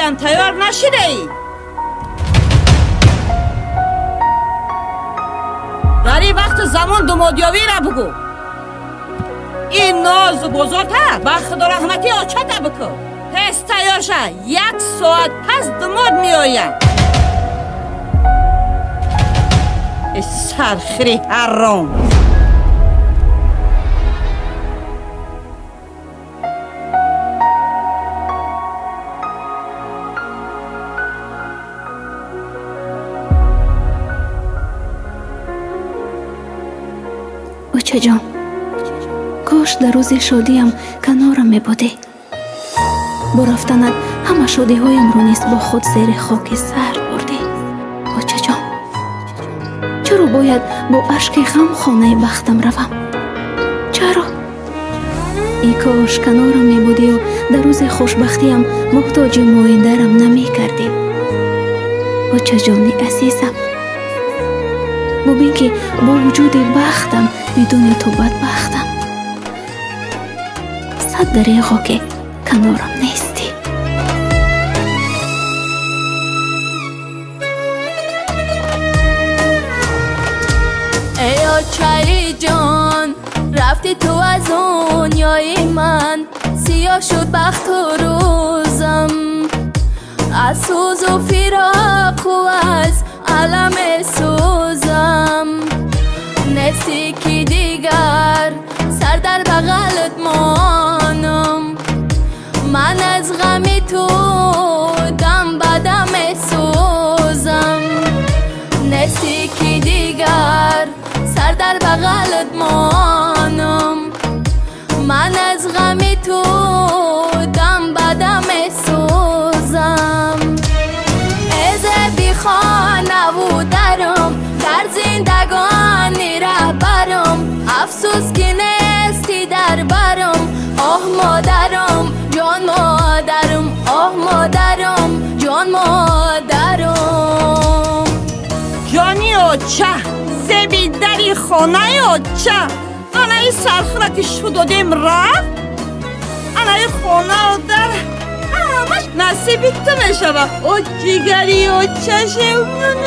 هم تیار نشده ای؟ داری وقت زمان دمادیاوی را بگو. این ناز بزرگتر بخت و رحمتی آچت بکن. پس تیار شه، 1 ساعت پس دماد می آیم. سرخری حرام. اوچه جان، کاش در روز شادیم کنارم می بودی. با رفتنت همه شادی هایم رو نیست با خود زیر خاک سر بردی. اوچه جان، چرا باید با اشک غم خانه بختم روم؟ چرا؟ ای کاش کنارم می بودی و در روز خوشبختیم محتاج معاینده‌ام نمی کردی. اوچه جانی عزیزم، ببین که با وجود بختم بدون تو بدبختم. 100 دریغا که کنارم نیستی. ای آچای جان، رفتی تو از دنیای من، سیاه شد بخت و روزم، از سوز و فراق و از علم سوزم. نستی که دیگر سر در بغلت مانم، من از غم تو دم بدم سوزم. نستی که دیگر سر در بغلت مانم، من از غم تو دم بدم سوزم. از بی خانه و درم در زندگانی رهبرم، افسوس که نیستی در برم. آه مادرم جان مادرم، آه مادرم جان مادرم. جانی اوچه زبی دری خانه اوچه، انای سرخورتی شد و دیم رفت. انای خانه و در همش نصیبی تو نشوه. او جیگری اوچه شو.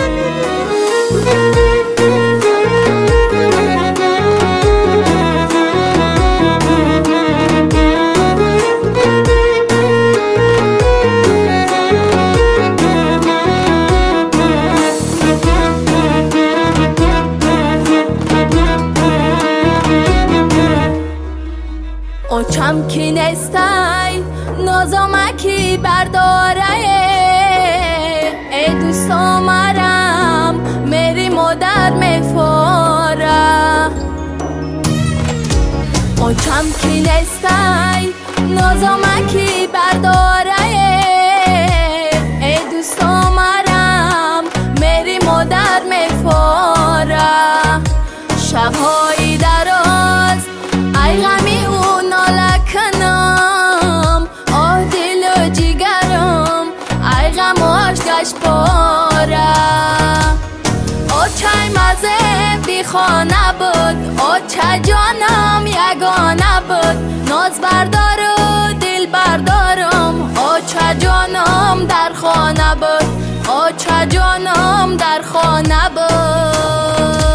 اوچم کی نستی نازمکی برداره، ای دوستا مرم میری مادر میفاره. اوچم کی نستی نازمکی برداره، ای دوستا مرم میری مادر میفاره. شبهای دراز ای غمی او نالکنم، آه دل و جیگرم ای غم و عشقش پاره. اوچه مزه بی خانه بود، اوچه جانم یگانه بود، ناز بردار و دل بردارم. اوچه جانم در خانه بود، اوچه جانم در خانه بود.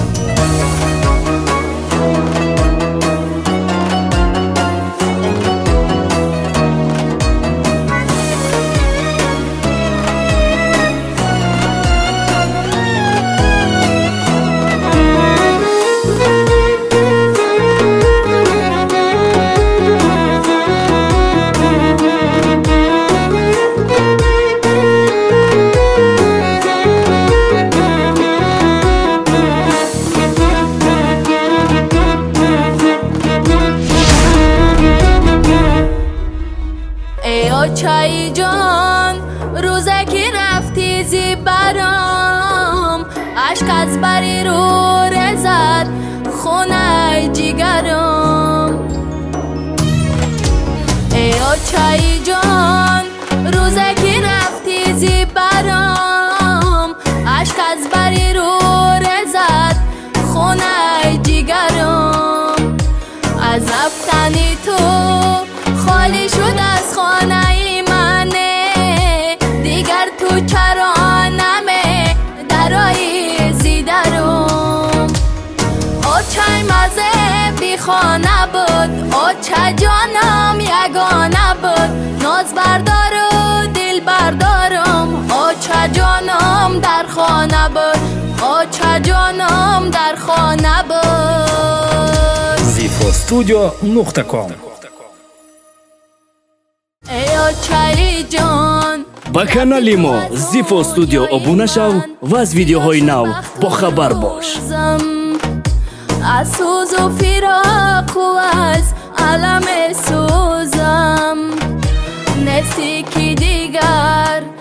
اوچه جان، روزه که رفتی زی برام، عشق از بری رو رزد خونه جیگرم. ای اوچه جان، روزه که رفتی زی برام، عشق از بری رو رزد خونه جیگرم. از رفتنی تو خالی شد از خانه منه، چرانمه درای زیدروم او چای مزه بی خانه بود او چه جانم یگانه بود ناز بردار و دل بردارم او چه جانم در خانه بود او چه جانم در خانه بود zifostudio.com ای او چای جان با канали мо Zifo Studio обуна шав ва аз видеоҳои нав бо хабар бош. از سوز و فراق و از علم سوزم نستی که دیگر